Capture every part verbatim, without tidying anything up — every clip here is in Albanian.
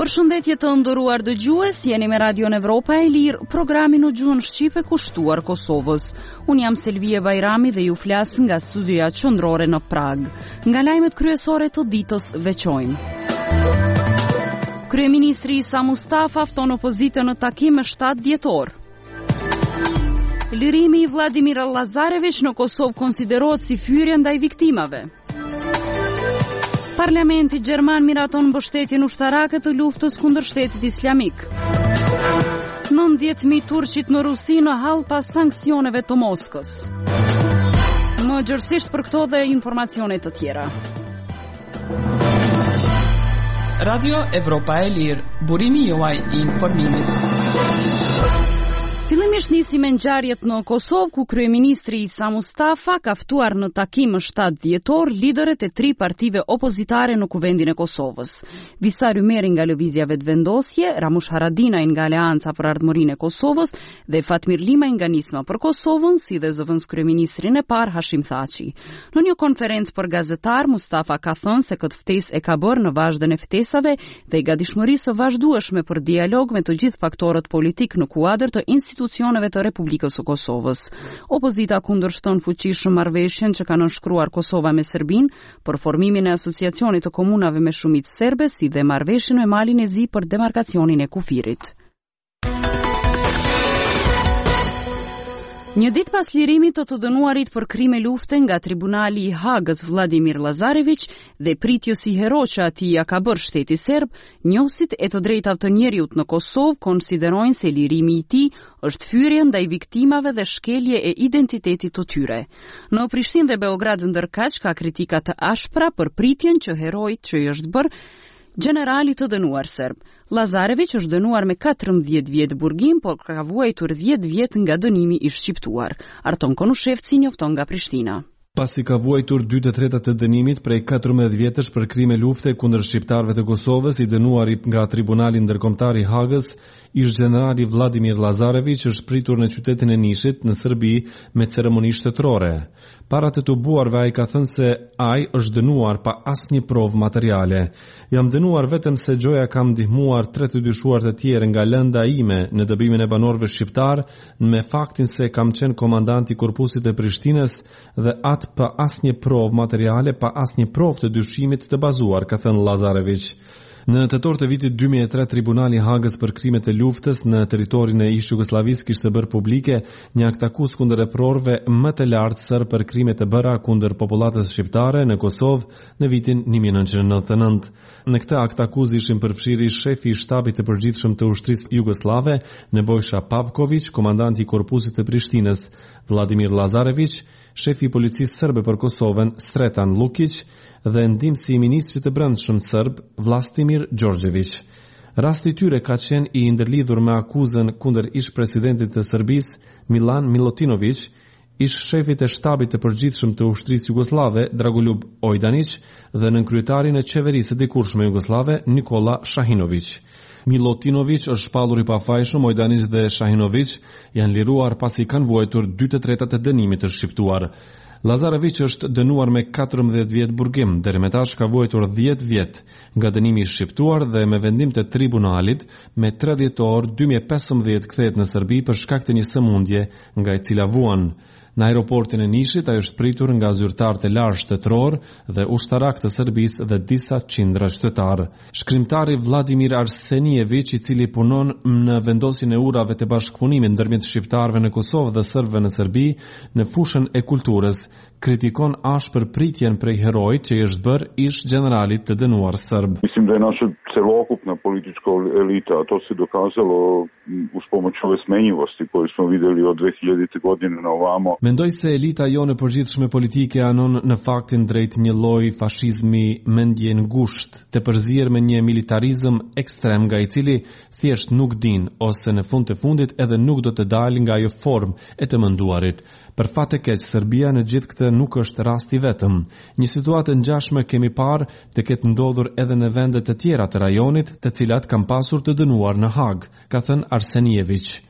Përshëndetje të nderuar dëgjues, jeni me Radion Evropa e Lirë, programi në gjuhën shqipe kushtuar Kosovës. Unë jam Selvie Bajrami dhe ju flas nga studioja qendrore në Prag. Nga lajmet kryesore të ditës veçojmë. Kryeministri Isa Mustafa fton opozitën në takim me shtatë dhjetor. Lirimi i Vladimir Lazarević në Kosovë konsiderohet si fyrje ndaj viktimave. Parlamenti Gjerman miraton mbështetjen ushtarake të luftës kundër Shtetit Islamik. nëntëdhjetë mijë turqit në Rusi në hall pas sanksioneve të Moskës. Më gjërësisht për këto dhe informacione të tjera. Radio Evropa e Lirë, burimi juaj i informimit. Fillimisht nisi me ngjarjet në Kosovë, ku kryeministri Isa Mustafa ka ftuar në takim më shtatë dhjetor liderët e tri partive opozitare në Kuvendin e Kosovës. Visar Ymeri nga Lëvizja Vetëvendosje, Ramush Haradinaj nga Aleanca për Ardhmërinë e Kosovës dhe Fatmir Limaj nga Nisma për Kosovën, si dhe zëvendës kryeministrin e parë Hashim Thaçi. Në një konferencë për gazetar, Mustafa ka thënë se këtë ftesë e ka bërë në vazhdën e ftesave dhe i gatishmërisë së vazhdueshme për dialog me të gjithë faktorët politik në kuadër të institucioneve të Republikës së Kosovës. Opozita kundërshton fuqishëm marrëveshjen që ka nënshkruar Kosova me Serbinë për formimin e asociacionit të komunave me shumicë serbe, si dhe marrëveshjen me Malin e Zi për demarkacionin e kufirit. Një ditë pas lirimit të të dënuarit për krime lufte nga Tribunali i Hagës Vladimir Lazarević dhe pritjes si hero që atij ja ka bërë shteti serb, njohësit e të drejtave të njerëzit në Kosovë konsiderojnë se lirimi i tij është fyrje ndaj viktimave dhe shkelje e identitetit të tyre. Në Prishtinë dhe Beograd ndërkaq ka kritika të ashpra për pritjen që heroit që i është bërë generali të dënuar serb. Lazarević është dënuar me katërmbëdhjetë vjet burgim, por ka vuajtur dhjetë vjet nga dënimi i shqiptuar. Arton Konushevci njofton nga Prishtina. Pasi ka vuajtur dy të tretat të dënimit prej katërmbëdhjetë vjetësh për krime lufte kundër shqiptarëve të Kosovës, i dënuari nga Tribunali Ndërkombëtar i Hagës, ish generali Vladimir Lazarević është pritur në qytetin e Nishit në Serbi me ceremoni shtetërore. Para të tubuarve ai ka thënë se ai është dënuar pa asnjë provë materiale. Jam dënuar vetëm se gjoja ka ndihmuar tre të dyshuar të tjerë nga lënda ime në dëbimin e banorëve shqiptar, me faktin se kam qenë komandant i korpusit të Prishtinës dhe atë pa asnjë provë materiale, pa asnjë provë të dyshimit të bazuar, ka thënë Lazarević. Në tetor të vitit dy mijë e tre, Tribunali i Hagës për krimet e luftës në territorin e ish Jugosllavisë kishte bërë publike një akt akus kundër reprorëve më të lartë sër për krimet e bëra kundër popullatës shqiptare në Kosovë në vitin një mijë e nëntëqind e nëntëdhjetë e nëntë. Në këtë akt akuz ishin përfshirë shefi i shtabit të përgjithshëm të ushtrisë jugoslave, Nebojša Pavković, komandanti i korpusit të Prishtinës, Vladimir Lazarević, shefi i policisë serbe për Kosovën, Sretan Lukić, dhe ndihmësi i ministrit të brendshëm serb, Vlastimir Đorđević. Rasti i tyre ka qenë i ndërlidhur me akuzën kundër ish presidentit të Serbisë, Milan Milutinović, ish shefit e shtabit të përgjithshëm të ushtrisë jugoslave, Dragoljub Ojdanić, dhe nënkryetarin e qeverisë së dikurshme jugoslave, Nikola Shahinović. Milutinović është shpallur i pafajshëm, Ojdanić dhe Shahinović janë liruar pasi kanë vuajtur dy të tretat të dënimit të shqiptuar. Lazarević është dënuar me katërmbëdhjetë vjet burgim, deri më tash ka vuajtur dhjetë vjet nga dënimi i shqiptuar dhe me vendim të tribunalit me tre dhjetor dy mijë e pesëmbëdhjetë kthehet në Serbi për shkak të një sëmundje nga e cila vuan. Në aeroportin e Nishit ai është pritur nga zyrtarë të lartë shtetëror dhe ushtarak të Serbisë dhe disa qindra qytetar. Shkrimtari Vladimir Arsenijević, i cili punon në vendosjen e urave të bashkëpunimit ndërmjet shqiptarëve në Kosovë dhe serbëve në Serbi në fushën e kulturës, kritikon ashpër pritjen prej heroit që i është bërë ish generalit të dënuar serb. Mislim da je naša celokupna politička elita, a to se dokazalo uz pomoć ove smenjivosti koju smo videli od dve hiljadite godine na ovamo. Mendoj se elita jonë e përgjithshme politike anon në faktin drejt një lloji fashizmi mendje ngushtë, të përzier me një militarizëm ekstrem nga i cili thjesht nuk din ose në fund të fundit edhe nuk do të dalë nga ajo formë e të menduarit. Për fat të keq, Serbia në gjithë këtë nuk është rasti vetëm. Një situatë ngjashme kemi parë të ketë ndodhur edhe në vende të tjera të rajonit, të cilat kanë pasur të dënuar në Hag, ka thënë Arsenijević.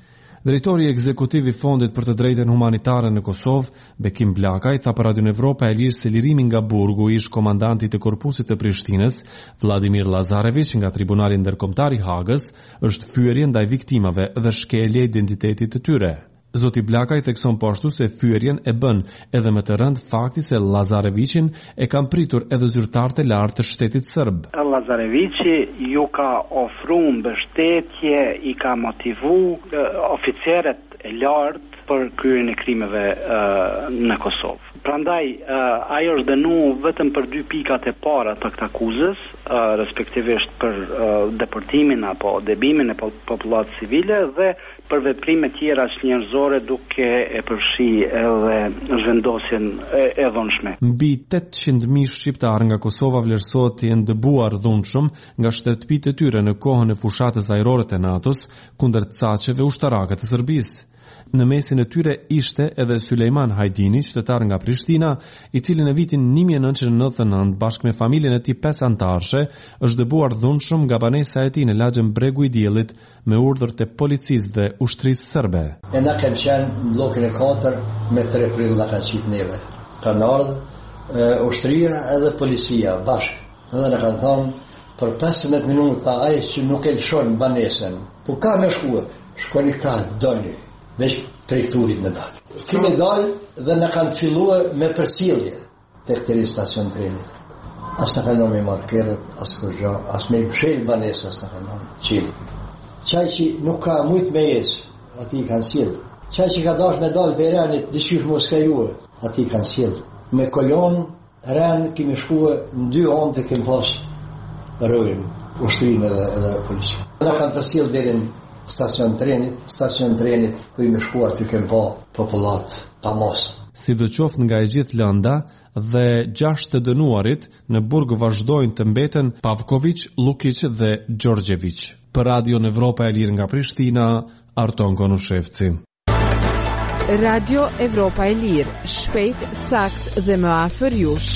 Drejtori ekzekutiv i Fondit për të drejtën humanitare në Kosovë, Bekim Blakaj, tha për Radio Evropa e Lirë se lirimi nga burgu ish komandanti të korpusit të Prishtinës, Vladimir Lazarević, nga Tribunali Ndërkombëtar i Hagës, është fyerje ndaj viktimave dhe shkelje identitetit të tyre. Zoti Blakaj thekson po ashtu se fyerjen e bën edhe më të rënd fakti se Lazarevićin e kanë pritur edhe zyrtarët e lartë të shtetit serb. Lazarevići ju ka ofruar mbështetje, i ka motivu oficerët e lartë për kryen e krimeve uh, në Kosovë. Prandaj, uh, ajo është dënuar vetëm për dy pikat e para të këtij akuzës, uh, respektivisht për uh, deportimin apo debimin e popullatës civile dhe për veprime tjera njerëzore duke e përfshi edhe zhvendosjen e, e dhunshme. Mbi tetëqind mijë shqiptar nga Kosova vlerësohet të jenë dëbuar dhunshëm nga shtëpitë e tyre në kohën e fushatës ajrore të NATO-s kundër caqeve ushtarake të Serbisë. Në mesin e tyre ishte edhe Sulejman Hajdini, qytetar nga Prishtina, i cili në vitin një mijë e nëntëqind e nëntëdhjetë e nëntë bashkë me familjen e tij pesë anëtarësh është dëbuar dhunshëm nga banesa e tij në lagjën Bregu i Diellit me urdhër të policisë dhe ushtrisë serbe. E na kanë qenë në blokun e katër me tre prill na kanë qit neve. Kanë ardhur ushtria edhe policia bashkë. Edhe na kanë thonë për pesëmbëdhjetë minuta ai që nuk e lëshon banesën. Po ka më shkuar, shkoni ka doni. Veç prej turit në dalë. Kime dalë dhe në kanë të filluar me përsillje të këtëri stacion trenit. As në kanë me markerët, as kërgja, as me mshelë banesë, as në kanë qili. Qaj që nuk ka mujtë me jesë, ati i kanë silë. Qaj që ka dash me dalë për renit, dëshysh mos ka juë, ati i kanë silë. Me kolonë, renë, kime shkua në dy onë të kemë pasë rëjnë, ushtrinë edhe, edhe policië. Në kanë përsillë dherin stacion trenit, stacion trenit ku i më shkuar të kem pa popullat pa mos. Sidoqoftë nga e gjithë lënda dhe gjashtë të dënuarit në burg vazhdojnë të mbeten Pavković, Lukić dhe Đorđević. Për Radio Evropa e Lirë nga Prishtina, Arton Konushevci. Radio Evropa e Lirë, shpejt, sakt dhe më afër jush.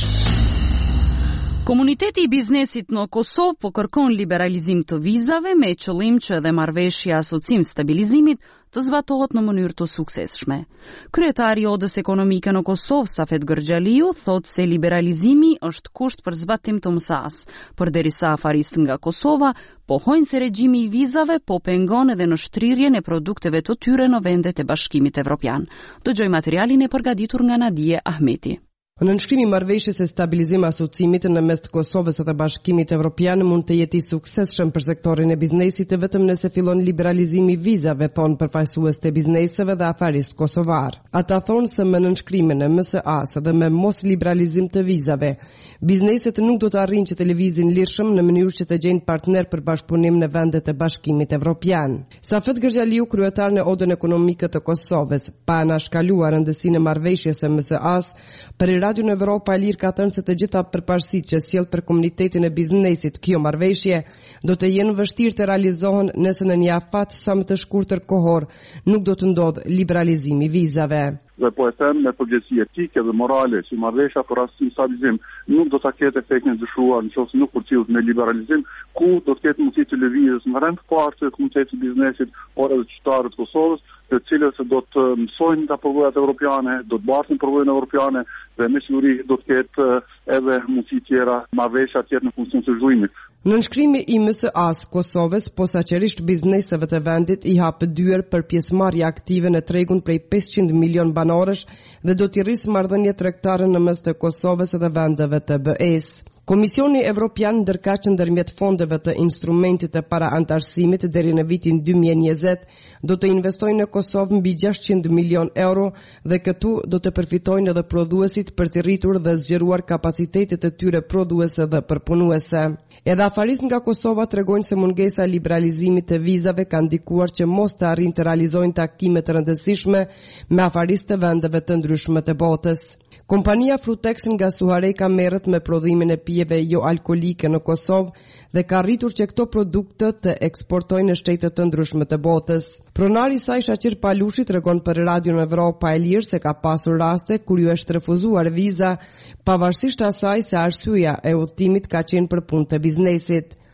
Komuniteti i biznesit në Kosovë po kërkon liberalizim të vizave me qëllim që edhe marrëveshja asocim stabilizimit të zbatohet në mënyrë të suksesshme. Kryetari i Odës Ekonomike në Kosovë, Safet Gërgjaliu, thotë se liberalizimi është kusht për zbatim të M S A-s, përderisa afaristët nga Kosova pohojnë se regjimi i vizave po pengon edhe në shtrirjen e produkteve të tyre në vendet e Bashkimit Evropian. Dëgjoj materialin e përgatitur nga Nadije Ahmeti. Në nënshkrimi i marrëveshjes së stabilizim asocimit në mes të Kosovës dhe Bashkimit Evropian mund të jetë i suksesshëm për sektorin e biznesit vetëm nëse fillon liberalizimi i vizave, thonë përfaqësues të bizneseve dhe afarist kosovar. Ata thonë se me nënshkrimin e M S A-s dhe me mos liberalizim të vizave, bizneset nuk do të arrijnë që të lëvizin lirshëm në mënyrë që të gjejnë partner për bashkëpunim në vendet e Bashkimit Evropian. Safet Gërgjaliu, kryetar në Odën Ekonomike të Kosovës, pa anashkaluar rëndësinë e marrëveshjes së M S A-s, për Radio në Evropa e Lirë ka thënë se të gjitha përparësitë që sjell për komunitetin e biznesit kjo marrëveshje do të jenë vështirë të realizohen nëse në një afat sa më të shkurtër kohor nuk do të ndodhë liberalizimi i vizave. Dhe po e them me përgjegjësi etike dhe morale që marrëveshja për rastin stabilizim nuk do ta ketë efektin e dëshuar nëse nuk përcjellet me liberalizim, ku do të ketë mundësi të lëvizjes në rend parë të komunitetit të biznesit, por edhe qytetarët e Kosovës, të cilët do të mësojnë nga përvojat evropiane, do të basin përvojën evropiane dhe me siguri do të ketë edhe mundësi tjera marrëveshja tjetër në funksion të zhvillimit. Në nënshkrimi i M S A-s Kosovës, posaçërisht bizneseve të vendit i hapë dyer për pjesëmarrje aktive në tregun prej pesëqind milion banorësh dhe do t'i rrisë marrëdhëniet tregtare në mes të Kosovës dhe vendeve të B E-s. Komisioni Evropian ndërkaq ndërmjet fondeve të instrumentit të paraantarësimit deri në vitin dy mijë e njëzet do të investojnë në Kosovë mbi gjashtëqind milion euro dhe këtu do të përfitojnë edhe prodhuesit për të rritur dhe zgjeruar kapacitetet e tyre prodhuese dhe përpunuese. Edhe afarist nga Kosova tregojnë se mungesa e liberalizimit të vizave ka ndikuar që mos të arrijnë të realizojnë takime të rëndësishme me afaristë të vendeve të ndryshme të botës. Kompania Frutex nga Suhareka merret me prodhimin e pijeve jo alkolike në Kosovë dhe ka arritur që këto produkte të eksportojnë në shtete të ndryshme të botës. Pronari i saj Shaqir Palushi tregon për Radio Evropa e Lirë se ka pasur raste kur ju është refuzuar viza, pavarësisht asaj se arsyeja e udhëtimit ka qenë për punë të biznesit.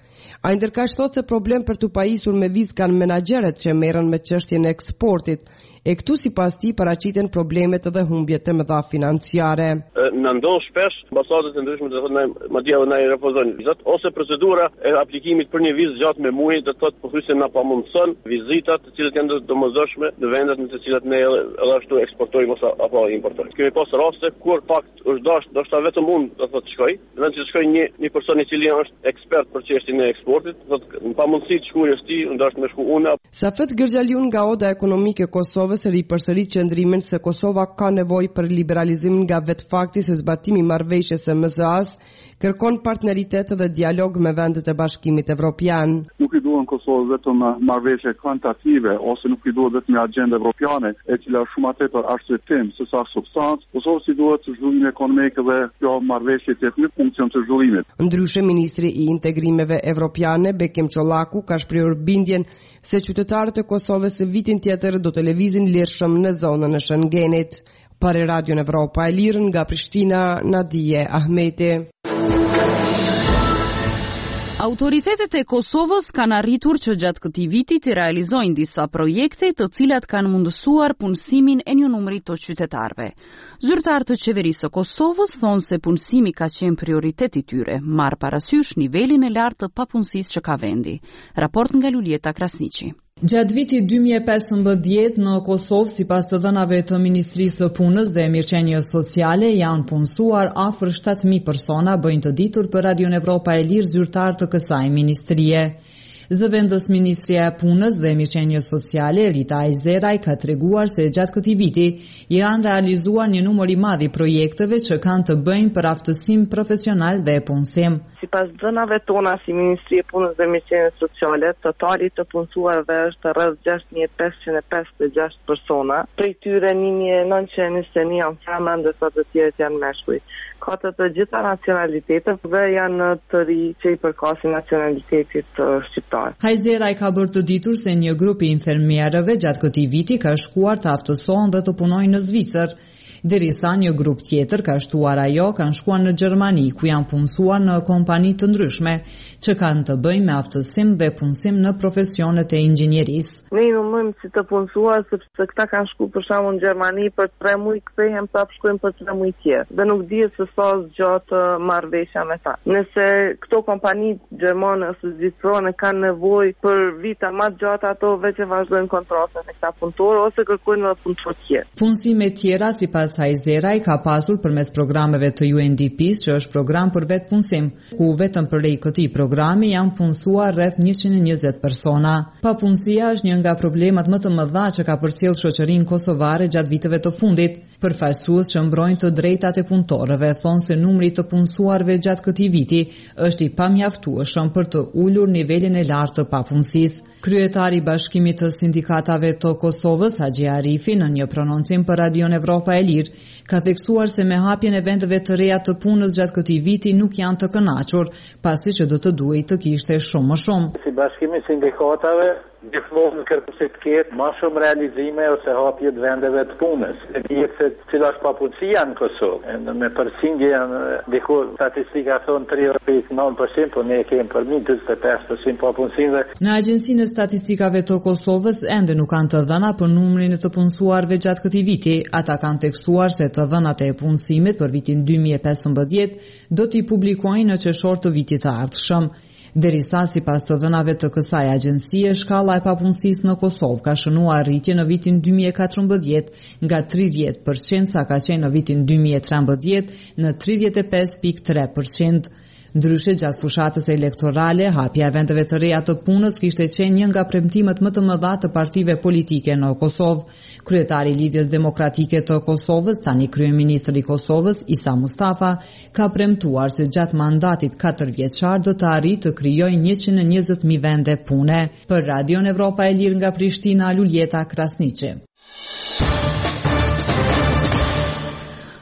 Ai ndërkaq thotë se problem për të pajisur me vizë kanë menaxherët që merren me çështjen e eksportit. E këtu sipas tij paraqiten problemet dhe humbjet e mëdha financiare. Na ndon shpesh ambasadat e ndryshme të thonë madje edhe na i refuzojnë vizat ose procedura e aplikimit për një vizë gjatë me muaj, do të thotë pothuajse na pamundson vizitat të cilat janë domosdoshme në vendet në të cilat ne edhe ashtu eksportojmë ose apo importojmë. Kemi pas raste kur fakt është dash, ndoshta vetëm unë do të thotë shkoj, vetëm që shkoj një një person i cili është ekspert për çështjen e eksportit, do të thotë pamundësi të shkuarjes ti, ndoshta më shku unë. Safet Gërgjaliun nga Oda Ekonomike e Kosovës ripërsërit qëndrimin se Kosova ka nevojë për liberalizim nga vetë fakti se zbatimi i marrëveshjes së M S A-s kërkon partneritet dhe dialog me vendet e Bashkimit Evropian. Nuk i duhen Kosovës vetëm marrëveshje kvantitative ose nuk i duhet vetëm një agjendë evropiane e cila është shumë më tepër arsyetim se sa substancë. Kosovës i duhet zhvillimi ekonomik dhe kjo marrëveshje të jetë në funksion të zhvillimit. Ndryshe, ministri i integrimeve evropiane Bekim Çollaku ka shprehur bindjen se qytetarët e Kosovës së vitin tjetër do të lëvizin lirshëm në zonën e Schengenit. Për Radion Evropa e Lirë nga Prishtina, Nadije Ahmeti. Autoritetet e Kosovës kanë arritur që gjatë këtij viti të realizojnë disa projekte të cilat kanë mundësuar punësimin e një numri të qytetarëve. Zyrtarët të qeverisë së Kosovës thonë se punësimi ka qenë prioritet i tyre, marr parasysh nivelin e lartë të papunësisë që ka vendi. Raport nga Lulieta Krasniqi. Gjatë vitit dy mijë e pesëmbëdhjetë në Kosovë, sipas të dhënave të Ministrisë së Punës dhe Mirëqenies Sociale, janë punësuar afër shtatë mijë persona, bëjnë të ditur për Radion Evropa e Lirë zyrtar të kësaj ministrie. Zëvendës Ministria e Punës dhe Mirëqenies Sociale, Rita Ajzeraj, ka treguar se gjatë këtij viti janë realizuar një numër i madh i projekteve që kanë të bëjnë për aftësim profesional dhe punësim. Sipas dhënave tona si Ministri e Punës dhe Mirëqenies Sociale, totali të punësuarve është rreth gjashtë mijë e pesëqind e pesëdhjetë e gjashtë persona, prej tyre një mijë e nëntëqind e njëzet e një janë femra, ndërsa të tjerët janë meshkuj. Ka të të gjitha nacionalitetet dhe janë të ri që i përkasin nacionalitetit shqiptar. Hajzeraj ka bërë të ditur se një grup i infermierëve gjatë këtij viti ka shkuar të aftësohen dhe të punojnë në Zvicër, derisa një grup tjetër ka shtuar ajo kanë shkuar në Gjermani, ku janë punësuar në kompani të ndryshme që kanë të bëjnë me aftësim dhe punësim në profesionet e inxhinierisë. Ne i numërojmë si të punësuar sepse këta kanë shkuar për shembull në Gjermani për tre muaj, kthehen prapë shkojnë për tre muaj tjerë. Dhe nuk dihet se sa zgjat marrëveshja me ta. Nëse këto kompani gjermane ose zvicrane kanë nevojë për vite më të gjata, ato vetë vazhdojnë kontratën me këta punëtorë ose kërkojnë edhe punëtor tjerë. Punësime të tjera sipas Hajzeraj ka pasur përmes programeve të U N D P-s, që është program për vetë punësim, ku vetëm përej këtij programi janë punësuar rreth njëqind e njëzet persona. Papunësia është një nga problemet më të mëdha që ka përcjell shoqërinë kosovare gjatë viteve të fundit. Përfaqësues që mbrojnë të drejtat e punëtorëve thonë se numri i të punësuarve gjatë këtij viti është i pamjaftueshëm për të ulur nivelin e lartë të papunësisë. Kryetari i Bashkimit të Sindikatave të Kosovës, Haxhi Arifi, në një prononcim për Radion Evropa e Lirë, ka theksuar se me hapjen e vendeve të reja të punës gjatë këtij viti nuk janë të kënaqur, pasi që do të duhej të kishte shumë më shumë. Si Bashkimi i Sindikatave gjithmonë kërkojmë të ketë më shumë realizime ose hapje të vendeve të punës. E dihet se cila është papunësia në Kosovë. Me përqindje janë diku statistika thon tridhjetë pikë nëntë përqind, por ne kemi përmi njëzet e pesë përqind papunësive. Në Agjencinë e Statistikave të Kosovës ende nuk kanë të dhëna për numrin e të punësuarve gjatë këtij viti. Ata kanë tekstuar se të dhënat e punësimit për vitin dy mijë e pesëmbëdhjetë do t'i publikojnë në qershor të vitit të ardhshëm. Derisa sipas të dhënave të kësaj agjencie, shkalla e papunësisë në Kosovë ka shënuar rritje në vitin dy mijë e katërmbëdhjetë nga tridhjetë përqind sa ka qenë në vitin dy mijë e trembëdhjetë në tridhjetë e pesë pikë tre përqind. Ndryshe, gjatë fushatës elektorale, hapja e vendeve të reja të punës kishte qenë një nga premtimet më të mëdha të partive politike në Kosovë. Kryetari i Lidhjes Demokratike të Kosovës, tani kryeministri i Kosovës, Isa Mustafa, ka premtuar se gjatë mandatit katërvjeçar do të arrijë të krijojë njëqind e njëzet mijë vende pune. Për Radion Evropa e Lirë nga Prishtina, Lulieta Krasniqi.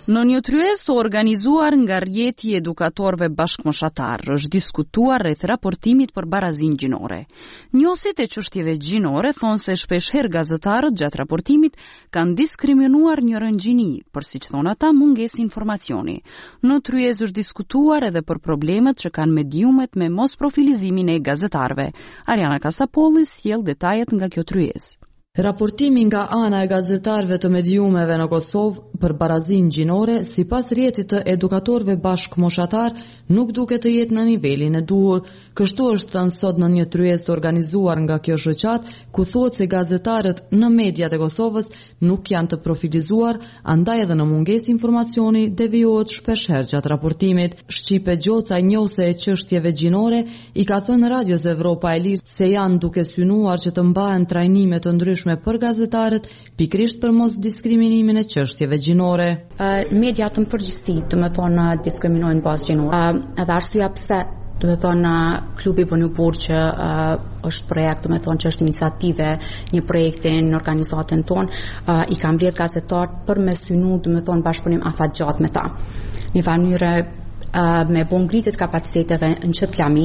Në një tryezë të organizuar nga rjeti i edukatorëve bashkëmoshatar, është diskutuar rreth raportimit për barazinë gjinore. Njohësit e çështjeve gjinore thonë se shpeshherë gazetarët gjatë raportimit kanë diskriminuar njërin gjini, për siç thonë ata, mungesë informacioni. Në tryezë është diskutuar edhe për problemet që kanë mediumet me mos profilizimin e gazetarëve. Ariana Kasapolli sjell detajet nga kjo tryezë. Raportimi nga ana e gazetarëve të mediumeve në Kosovë për barazinë gjinore, sipas rjetit të edukatorëve bashkëmoshatar, nuk duket të jetë në nivelin e duhur. Kështu është thënë sot në një tryezë të organizuar nga kjo shoqat, ku thuhet se gazetarët në mediat e Kosovës nuk janë të profilizuar, andaj edhe në mungesë informacioni devijohet shpeshherë gjatë raportimit. Shqipe Gjoca, njohëse e çështjeve gjinore, i ka thënë Radios Evropa e Lirë se janë duke synuar që të mbahen trajnime të ndryshme për gazetarët, pikrisht për mos diskriminimin e çështjeve gjinore. Uh, mediat në përgjithësi, do të thonë, diskriminojnë bazë gjinore. Uh, edhe arsyeja pse, do të thonë, klubi Bonubur që uh, është projekt, do të thonë, që është iniciative, një projekti në organizatën tonë, uh, i ka mbledh gazetarët për me synu, do të thonë, bashkëpunim afatgjat me ta. Në mënyrë uh, me bon ngritjet kapaciteteve në çët lami,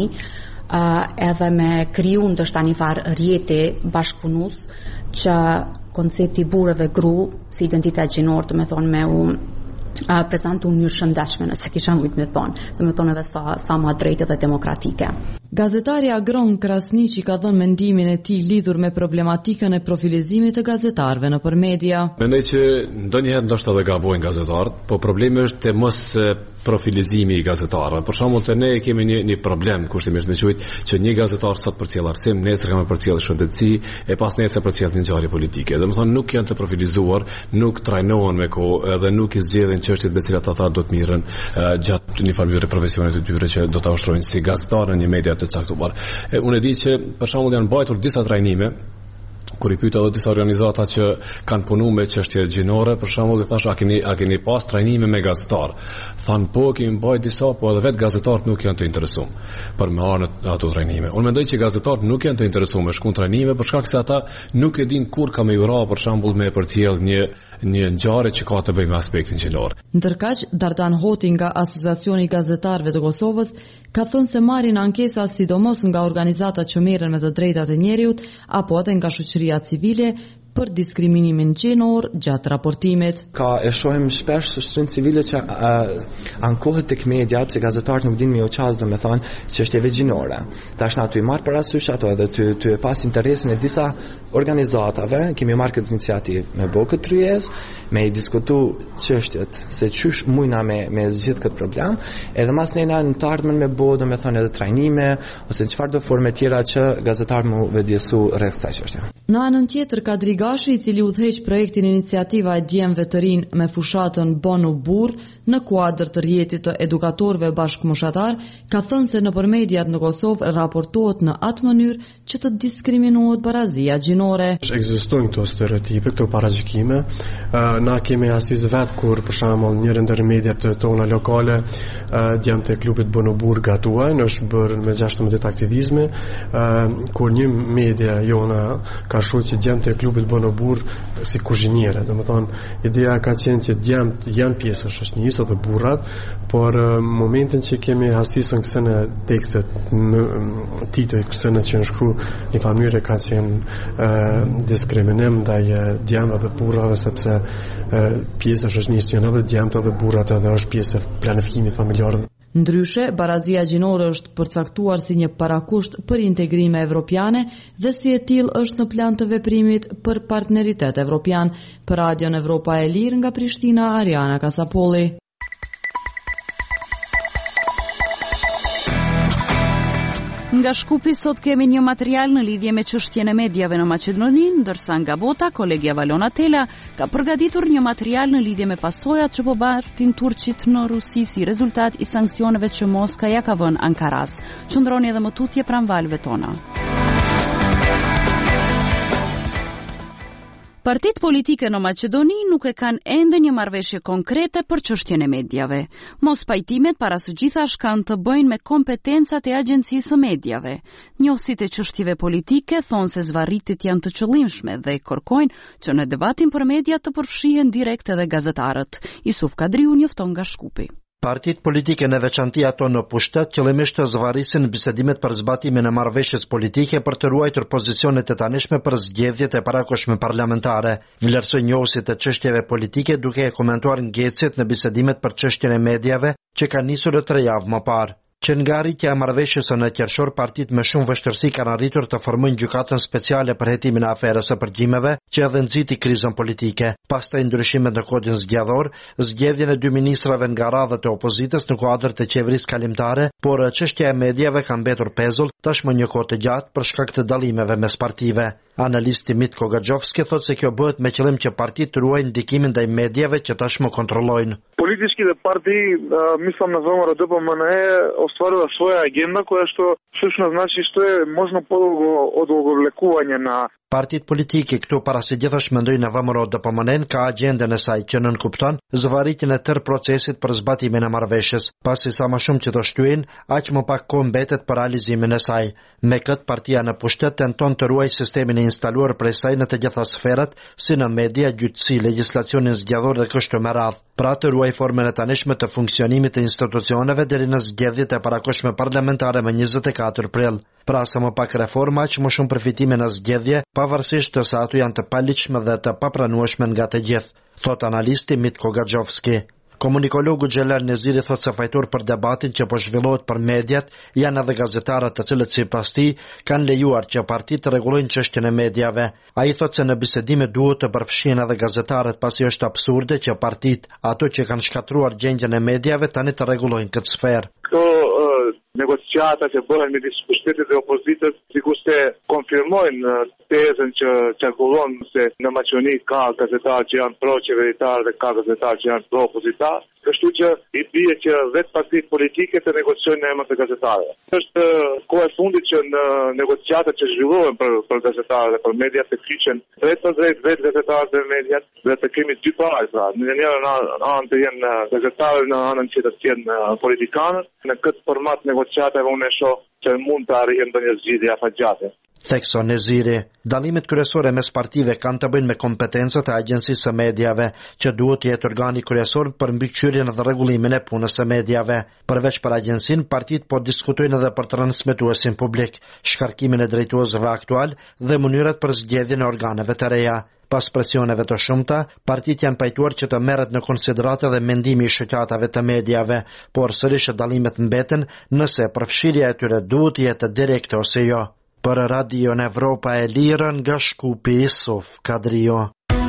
Uh, edhe me kriju ndoshta një farë rjeti bashkëpunus që koncepti burë dhe gru si identitet gjinor, të me thonë me u uh, prezentu një shëndeshme, nëse kisha mujtë me thonë, të me thonë edhe sa, sa ma drejtë dhe demokratike. Gazetari Agron Krasniqi ka dhënë mendimin e tij lidhur me problematikën e profilizimit të gazetarëve nëpër media. Mendoj që ndonjëherë ndoshta edhe gabojnë gazetarët, po problemi është te mos profilizimi i gazetarëve. Për shembull, te ne kemi një, një problem kushtimisht me thujt që një gazetar sot përcjell arsim, nesër ka më përcjell shëndetësi, e pas nesër përcjell një ngjarje politike. Domethënë nuk janë të profilizuar, nuk trajnohen me kohë, edhe nuk i zgjedhin çështjet me cilat ata do të mirën uh, gjatë një farë profesionit të tyre që do ta ushtrojnë si gazetar në një media të caktuar. E, unë e di që për shembull janë mbajtur disa trajnime kur i pyeta edhe disa organizata që kanë punuar me çështje gjinore, për shembull i thash a keni a keni pas trajnime me gazetar. Than po kemi mbajtur disa, po edhe vetë gazetarët nuk janë të interesuar për me marrë ato trajnime. Unë mendoj që gazetarët nuk janë të interesuar me shkon trajnime për shkak se ata nuk e din kur ka më ura për shembull me përcjell një një ngjarje që ka të bëjë me aspektin gjinor. Ndërkaq, Dardan Hoti nga Asociacioni i Gazetarëve të Kosovës ka thënë se marrin ankesa sidomos nga organizata që merren me të drejtat e njerëzit apo edhe nga shoqëria civile për diskriminimin gjinor gjatë raportimit. Ka e shohim shpesh shoqërinë civile që uh, ankohet tek mediat se gazetarët nuk dinë me u çaz domethënë çështjeve gjinore. Tash na ty marr parasysh ato edhe ty ty e pas interesin e disa organizatave, kemi marrë këtë iniciativë me bë këtë tryezë, me i diskutu çështjet se çysh mujna me me zgjidh këtë problem, edhe mas ne na në të ardhmen me bë domethënë edhe trajnime ose çfarë do forme tjera që gazetarët mu vëdjesu rreth kësaj çështje. Në anën tjetër, Kadri Gashi, i cili udhëheq projektin Iniciativa e Djemve të Rinj me fushatën Bonu Burr në kuadër të rjetit të edukatorëve bashkëmoshatar, ka thënë se nëpër mediat në Kosovë raportohet në atë mënyrë që të diskriminohet barazia gjinore. Ekzistojnë këto stereotipe, këto paragjykime. Na kemi asnjë vet kur për shembull njëri ndër mediat tona lokale, djemtë e klubit Bonu Burr gatuajnë, është bërë me gjashtëmbëdhjetë aktivizme, kur një media jona ka shoqë që djemtë e klubit Bonu Burr si kuzhiniere. Domethënë, ideja ka qenë që djemt janë pjesë e shoqënisë dhe burrat, por në momentin që kemi hastisën kësë në tekstet në titëj kësë në që në shkru një familje ka qenë uh, diskriminim ndaj djemve dhe burrave, sepse uh, pjesë e shoqënisë janë edhe djemtë dhe burrat edhe është pjesë e planifikimit familjar. Ndryshe, barazia gjinore është përcaktuar si një parakusht për integrime evropiane dhe si e tillë është në plan të veprimit për partneritet evropian. Për Radion Evropa e Lirë nga Prishtina, Ariana Kasapolli. Nga Shkupi sot kemi një material në lidhje me çështjen e mediave në Maqedoni, ndërsa nga bota kolegja Valona Tela ka përgatitur një material në lidhje me pasojat që po bartin Turqit në Rusi si rezultat i sanksioneve që Moska ja ka vënë Ankaras. Qëndroni edhe më tutje pranë valve tona. Partitë politike në Maqedoni nuk e kanë ende një marrëveshje konkrete për çështjen e medjave. Mos pajtimet para së gjithash kanë të bëjnë me kompetencat e Agjencisë së Medjave. Njohësit e çështjeve politike thonë se zvarritit janë të qëllimshme dhe kërkojnë që në debatin për media të përfshihen direkt edhe gazetarët. Isuf Kadriu njofton nga Shkupi. Partitë politike në veçanti ato në pushtet qëllimisht të zvarrisin bisedimet për zbatimin e marrëveshjes politike për të ruajtur pozicionet e tanishme për zgjedhjet e parakoshme parlamentare. Vlerësoi njohësit e çështjeve politike duke e komentuar ngecjet në bisedimet për çështjen e medjave që kanë nisur tre javë më parë. Që nga rritja e marrëveshjes në qershor, partitë me shumë vështirësi kanë arritur të formojnë gjykatën speciale për hetimin e aferës së përgjimeve që edhe nxiti krizën politike. Pastaj ndryshimet në kodin zgjedhor, zgjedhjen e dy ministrave nga radhët e opozitës në kuadër të qeverisë kalimtare, por çështja e medjave ka mbetur pezull tashmë një kohë të gjatë për shkak të dallimeve mes partive. Analisti Mitko Gaxhovski thotë se kjo bëhet me qëllim që partitë ruajnë ndikimin ndaj medjave që tashmë kontrollojnë. Политическите партии, мислам на ВМРО ДПМН, остварува своја агенда која што всушност значи што е можно подолго одолговлекување на Partitë politike këtu para së gjithash mendojnë në VMRO D P M N ka agjendën e saj që nënkupton zvarritjen e tërë procesit për zbatimin e marrëveshjes, pasi sa më shumë që të shtyjnë, aq më pak kohë mbetet për realizimin e saj. Me këtë, partia në pushtet tenton të ruajë sistemin e instaluar prej saj në të gjitha sferat, si në media, gjyqësi, legjislacionin zgjedhor dhe kështu me radhë. Pra të ruaj formën e tanishme të funksionimit të institucioneve deri në zgjedhjet e parakoshme parlamentare më njëzet e katër prill. Pra sa më pak reforma, që më shumë përfitime në zgjedhje, pavarësisht të sa ato janë të paligjshme dhe të papranueshme nga të gjithë, thot analisti Mitko Gaxhovski. Komunikologu Xhelal Neziri thot se fajtor për debatin që po zhvillohet për mediat janë edhe gazetarët të cilët sipas tij kanë lejuar që partitë të rregullojnë çështjen e medjave. Ai thot se në bisedime duhet të përfshihen edhe gazetarët, pasi është absurde që partitë, ato që kanë shkatruar gjendjen e medjave, tani të rregullojnë këtë sferë. Këto uh, negociata që bëhen midis pushtetit dhe opozitës sikur se konfirmojnë tezën që qarkullon se në Maqedoni ka gazetarë që janë pro-qeveritar dhe ka gazetarë që janë pro-opozitar. Kështu që i bie që vetë partitë politike të negociojnë në emër të gazetarëve. Është kohë e fundit që në negociatat që zhvillohen për për gazetarët dhe për mediat të kyçen drejt për drejt vetë gazetarët dhe mediat dhe të kemi dy palë, pra, në njëra në anë të jenë gazetarët, në anën tjetër të jenë politikanët. Në këtë format negociatave unë e shoh që mund të arrijë ndonjë zgjidhje afatgjate. Thekso Neziri, dalimet kryesore mes partive kanë të bëjnë me kompetencat e Agjencisë së Medjave, që duhet të jetë organi kryesor për mbikëqyrjen dhe rregullimin e punës së medjave. Përveç për agjencinë, partitë po diskutojnë edhe për transmetuesin publik, shkarkimin e drejtuesve aktual dhe mënyrat për zgjedhjen e organeve të reja. Pas presioneve të shumta, partitë janë pajtuar që të merret në konsideratë dhe mendimi i shoqatave të medjave, por sërish dallimet mbeten nëse përfshirja e tyre duhet të jetë direkte ose jo. Për Radio Evropa e Lirë nga Shkupi, Isuf Kadrio.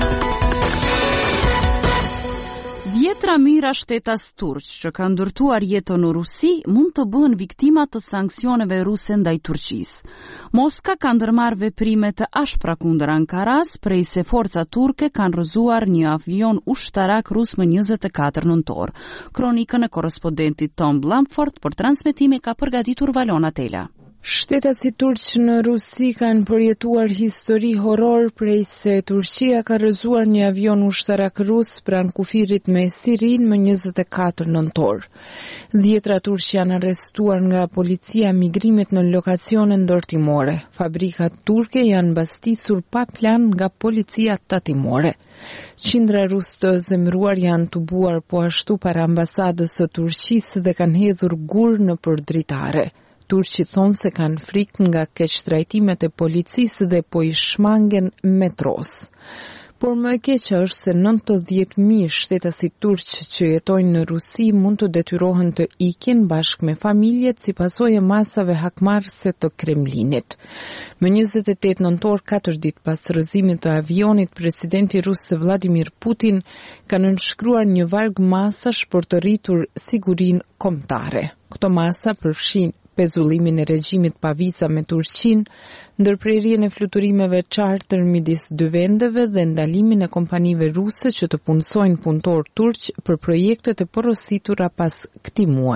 Dhjetra mijëra shtetas turq që kanë ndërtuar jetën në Rusi mund të bëhen viktima të sanksioneve ruse ndaj Turqisë. Moska ka ndërmarrë veprime të ashpra kundër Ankaras, prej se forca turke kanë rrëzuar një avion ushtarak rus më njëzet e katër nëntor. Kronikën e korrespondentit Tom Blamford për transmetime ka përgatitur Valona Tela. Shtetasit turq në Rusi kanë përjetuar histori horror prej se Turqia ka rrëzuar një avion ushtarak rus pranë kufirit me Sirin më njëzet e katër nëntor. Dhjetra turq janë arrestuar nga policia migrimit në lokacione ndërtimore. Fabrikat turke janë mbastisur pa plan nga policia tatimore. Qindra rus të zemëruar janë tubuar po ashtu para ambasadës së Turqisë dhe kanë hedhur gur në përdritare. Turqit thonë se kanë frikë nga keqtrajtimet e policisë dhe po i shmangen metros. Por më e keqja është se nëntëdhjetë mijë shtetasit turq që jetojnë në Rusi mund të detyrohen të ikin bashkë me familjet si pasojë e masave hakmarrëse të Kremlinit. Më njëzet e tetë nëntor, katër ditë pas rrëzimit të avionit, presidenti rus Vladimir Putin ka nënshkruar një varg masash për të rritur sigurinë kombëtare. Këto masa përfshin pezullimin e regjimit pa viza me Turqinë, ndërprerjen e fluturimeve charter midis dy vendeve dhe ndalimin e kompanive ruse që të punësojnë punëtor turq për projektet e porositura pas këtij muaji.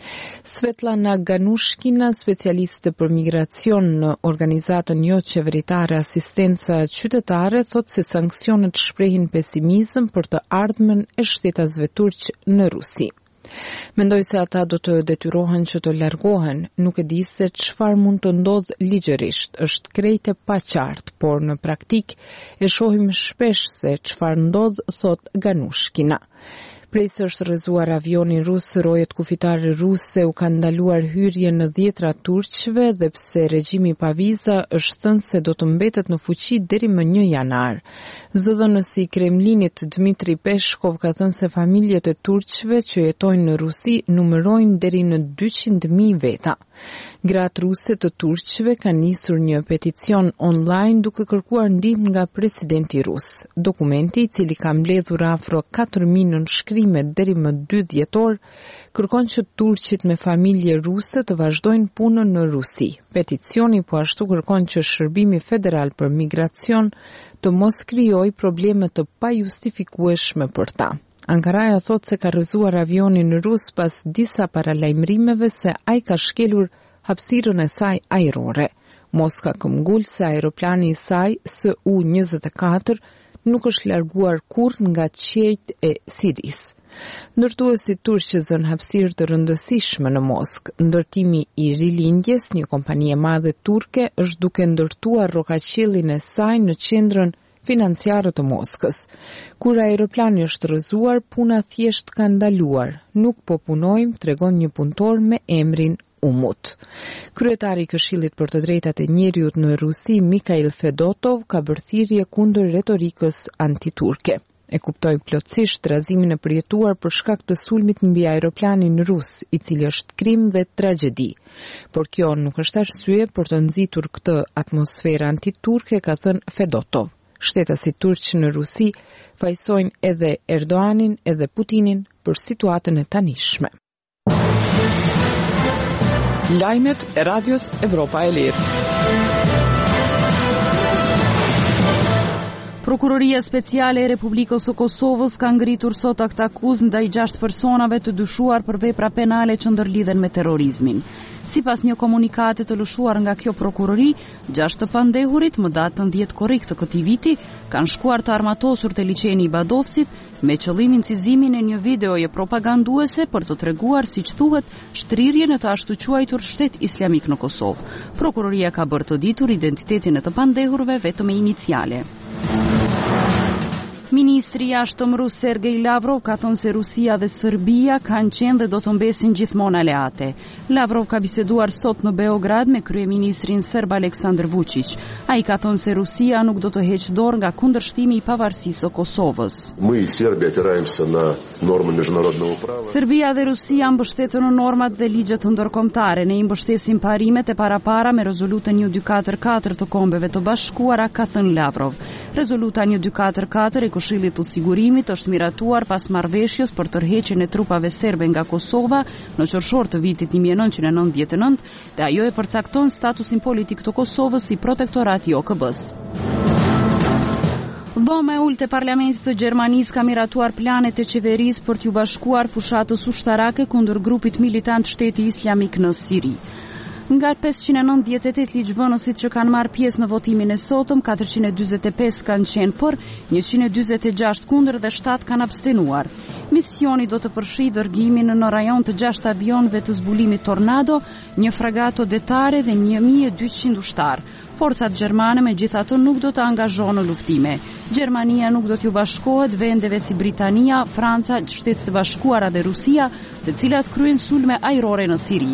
Svetlana Ganushkina, specialiste për migracion në organizatën jo qeveritare Asistenca Qytetare, thot se sanksionet shprehin pesimizëm për të ardhmen e shtetasve turq në Rusi. Mendoj se ata do të detyrohen që të largohen, nuk e di se çfarë mund të ndodh ligjërisht, është krejt e paqartë, por në praktik e shohim shpesh se çfarë ndodh, thot Ganushkina. Prej se është rrëzuar avioni rus, rojet kufitare ruse u kanë ndaluar hyrje në dhjetra turqve dhe pse regjimi pa viza është thënë se do të mbetet në fuqi deri më një janar. Zëdhënësi i Kremlinit Dmitri Peshkov ka thënë se familjet e turqve që jetojnë në Rusi numërojnë deri në dyqind mijë veta. Gratë ruse të turqve kanë nisur një peticion online duke kërkuar ndihmë nga presidenti rus. Dokumenti, i cili ka mbledhur afro katër mijë nënshkrime deri më dy dhjetor, kërkon që turqit me familje ruse të vazhdojnë punën në Rusi. Peticioni po ashtu kërkon që Shërbimi Federal për Migracion të mos krijojë probleme të pajustifikueshme për ta. Ankaraja thot se ka rrëzuar avionin rus pas disa paralajmërimeve se ai ka shkelur hapësirën e saj ajrore. Moska këmbgul se aeroplani i saj S U njëzet e katër nuk është larguar kurrë nga qiejt e Siris. Ndërtuesit turq që zën hapësirë të rëndësishme në Moskë. Ndërtimi i rilindjes, një kompani e madhe turke, është duke ndërtuar rrokaqellin e saj në qendrën financiare të Moskës. Kur aeroplani është rrëzuar, puna thjesht ka ndaluar. Nuk po punojmë, tregon një punëtor me emrin Umut. Kryetari i Këshillit për të Drejtat e Njeriut në Rusi, Mikhail Fedotov, ka bërë thirrje kundër retorikës antiturke. E kuptoi plotësisht razimin e përjetuar për shkak të sulmit mbi aeroplanin rus, i cili është krim dhe tragjedi. Por kjo nuk është arsye për të nxitur këtë atmosferë antiturke, ka thënë Fedotov. Shtetasit turq në Rusi fajsojnë edhe Erdoanin edhe Putinin për situatën e tanishme. Lajmet e Radios Evropa e Lirë. Prokuroria Speciale e Republikës së Kosovës ka ngritur sot akt akuzë ndaj gjashtë personave të dyshuar për vepra penale që ndërlidhen me terrorizmin. Sipas një komunikati të lëshuar nga kjo prokurori, gjashtë të pandehurit më datën dhjetë korrik të këtij viti kanë shkuar të armatosur te liçeni i Badovsit me qëllim incizimin e një videoje propaganduese për të treguar, siç thuhet, shtrirjen e të ashtu quajtur Shtet Islamik në Kosovë. Prokuroria ka bërë të ditur identitetin e të pandehurve vetëm me iniciale. Ministri i jashtëm rus Sergej Lavrov ka thënë se Rusia dhe Serbia kanë qenë dhe do të mbesin gjithmonë aleate. Lavrov ka biseduar sot në Beograd me kryeministrin serb Aleksandar Vučić. Ai ka thënë se Rusia nuk do të heqë dorë nga kundërshtimi i pavarësisë së Kosovës. Мы и Сербия опираемся на нормы международного права. Serbia dhe Rusia mbështeten në normat dhe ligjet ndërkombëtare. Ne i mbështesim parimet e parapara me rezolutën një dy katër katër të Kombeve të Bashkuara, ka thënë Lavrov. Rezoluta një dy katër katër e Këshillit të Sigurimit është miratuar pas marrëveshjes për tërheqjen e trupave serbe nga Kosova në qershor të vitit një mijë e nëntëqind e nëntëdhjetë e nëntë dhe ajo e përcakton statusin politik të Kosovës si protektorat i O K B-s. Dhoma e ulët e Parlamentit të Gjermanisë ka miratuar planet e qeverisë për t'ju bashkuar fushatës ushtarake kundër grupit militant Shteti Islamik në Siri. Nga pesëqind e nëntëdhjetë e tetë ligjvënësit që kanë marrë pjesë në votimin e sotëm, katërqind e dyzet e pesë kanë qenë për, njëqind e dyzet e gjashtë kundër dhe shtatë kanë abstenuar. Misioni do të përfshijë dërgimin në rajon të gjashtë avionëve të zbulimit Tornado, një fragato detare dhe një mijë e dyqind ushtar. Forcat gjermane megjithatë nuk do të angazhohen në luftime. Gjermania nuk do t'ju bashkohet vendeve si Britania, Franca, Shtetet e Bashkuara dhe Rusia, të cilat kryejnë sulme ajrore në Siri.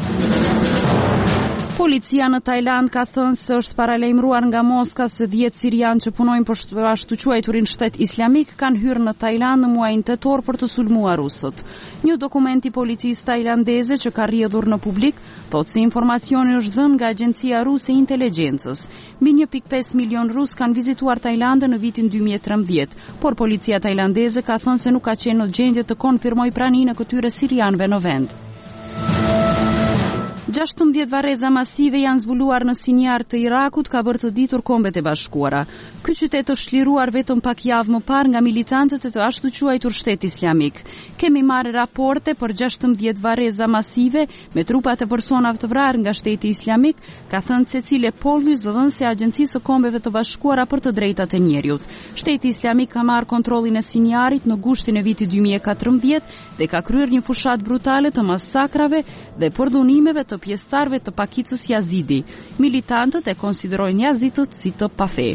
Policia në Tajland ka thënë se është paralajmëruar nga Moska se dhjetë sirianë që punojnë për ashtu quajturin Shtet Islamik kanë hyrë në Tajland në muajin tetor për të sulmuar rusët. Një dokument i policisë tajlandeze që ka rrjedhur në publik thotë se informacioni është dhënë nga Agjencia Ruse e Inteligjencës. Mbi një pikë pesë milion rus kanë vizituar Tajlandën në vitin dy mijë e trembëdhjetë, por policia tajlandeze ka thënë se nuk ka qenë në gjendje të konfirmojë praninë e këtyre sirianëve në vend. gjashtëmbëdhjetë varreza masive janë zbuluar në Sinjar të Irakut, ka bërë të ditur Kombet e Bashkuara. Ky qytet është liruar vetëm pak javë më parë nga militantët e të ashtu quajtur Shteti Islamik. Kemi marrë raporte për gjashtëmbëdhjetë varreza masive me trupa të personave të vrarë nga Shteti Islamik, ka thënë Cecile Polly, zëdhënëse e Agjencisë së Kombeve të Bashkuara për të drejtat e njerëzit. Shteti Islamik ka marrë kontrollin e Sinjarit në gushtin e vitit dy mijë e katërmbëdhjetë dhe ka kryer një fushat brutale të masakrave dhe përdhunimeve të pjesëtarëve të pakicës Yazidi. Militantët e konsiderojnë Yazidët si të pafe.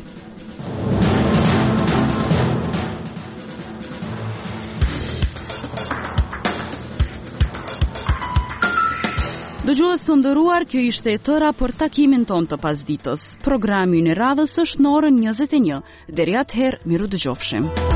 Dëgjues të nderuar, kjo ishte e tëra për takimin ton të pasditës. Programi në radhës është në orën njëzet e një. Deri atëherë, miru dëgjofshim.